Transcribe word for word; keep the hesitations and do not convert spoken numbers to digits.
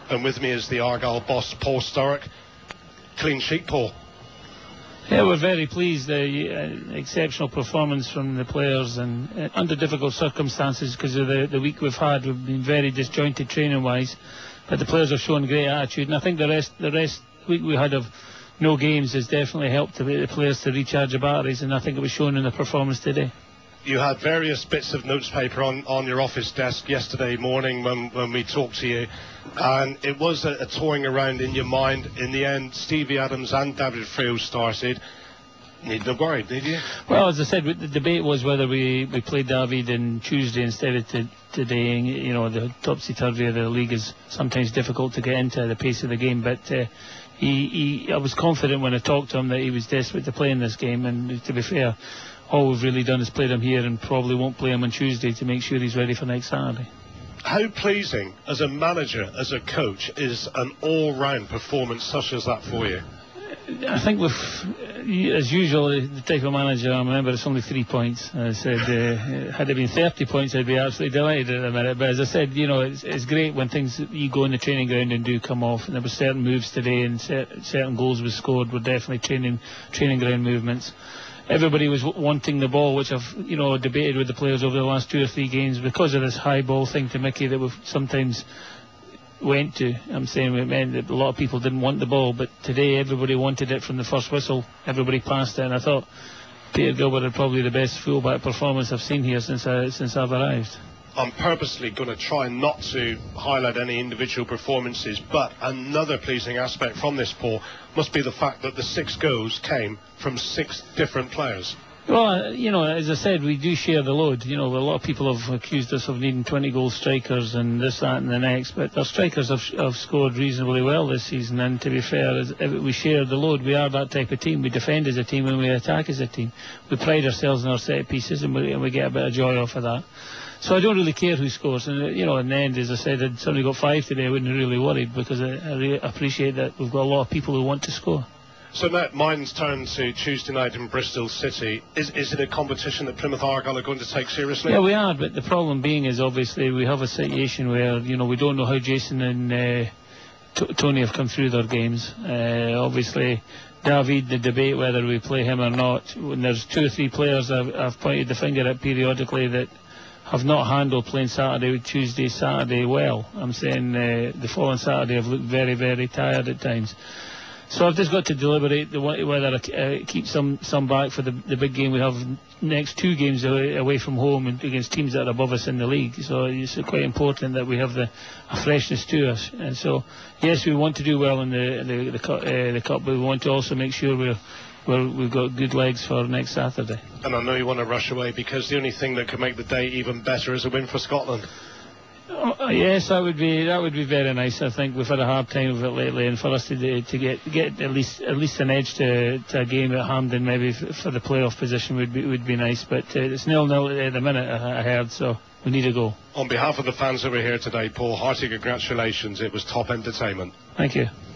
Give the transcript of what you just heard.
and with me is the Argyle boss, Paul Sturrock. Clean sheet, Paul. Yeah, we're very pleased. Uh, uh, exceptional performance from the players, and uh, under difficult circumstances because of the, the week we've had. We've been very disjointed training-wise, but the players have shown great attitude, and I think the rest, the rest week we had of no games has definitely helped the, the players to recharge the batteries, and I think it was shown in the performance today. You had various bits of notes paper on, on your office desk yesterday morning when, when we talked to you, and it was a, a toying around in your mind. In the end, Stevie Adams and David Friel started. Need no worry, did you? Well, as I said, the debate was whether we, we played David on Tuesday instead of t today. You know, the topsy-turvy of the league is sometimes difficult to get into the pace of the game, but uh, he, he, I was confident when I talked to him that he was desperate to play in this game, and to be fair, all we've really done is played him here and probably won't play him on Tuesday to make sure he's ready for next Saturday. How pleasing, as a manager, as a coach, is an all-round performance such as that for you? I think with, as usual, the type of manager I remember, it's only three points. I said, uh, had it been thirty points, I'd be absolutely delighted at the minute. But as I said, you know, it's, it's great when things you go in the training ground and do come off. And there were certain moves today, and certain goals were scored were definitely training training ground movements. Everybody was w wanting the ball, which I've, you know, debated with the players over the last two or three games because of this high ball thing to Mickey that we've sometimes went to. I'm saying it meant that a lot of people didn't want the ball, but today everybody wanted it from the first whistle. Everybody passed it, and I thought Peter Gilbert had probably the best fullback performance I've seen here since I, since I've arrived. I'm purposely going to try not to highlight any individual performances, but another pleasing aspect from this, Paul, must be the fact that the six goals came from six different players. Well, you know, as I said, we do share the load. You know, a lot of people have accused us of needing twenty-goal strikers and this, that and the next, but our strikers have, have scored reasonably well this season, and to be fair, as, we share the load. We are that type of team. We defend as a team and we attack as a team. We pride ourselves in our set pieces, and we, and we get a bit of joy off of that. So I don't really care who scores, and you know, in the end, as I said, had somebody got five today, I wouldn't have really worried, because I, I really appreciate that we've got a lot of people who want to score. So now mine's turn to Tuesday night in Bristol City. Is, is it a competition that Plymouth Argyle are going to take seriously? Yeah, we are, but the problem being is obviously we have a situation where, you know, we don't know how Jason and uh, T Tony have come through their games. Uh, obviously, David, the debate whether we play him or not, when there's two or three players I've, I've pointed the finger at periodically that have not handled playing Saturday, Tuesday, Saturday well. I'm saying uh, the following Saturday have looked very, very tired at times. So I've just got to deliberate the, whether I uh, keep some some back for the, the big game we have next two games away, away from home and against teams that are above us in the league. So it's quite important that we have the a freshness to us. And so, yes, we want to do well in the the, the, uh, the cup, but we want to also make sure we're, we're, we've got good legs for next Saturday. And I know you want to rush away, because the only thing that could make the day even better is a win for Scotland. Oh, yes, that would be that would be very nice. I think we've had a hard time with it lately, and for us to to get get at least at least an edge to, to a game at Hampden, maybe for the playoff position would be would be nice. But uh, it's nil nil at the minute, I, I heard, so we need to go. On behalf of the fans over here today, Paul, hearty congratulations. It was top entertainment. Thank you.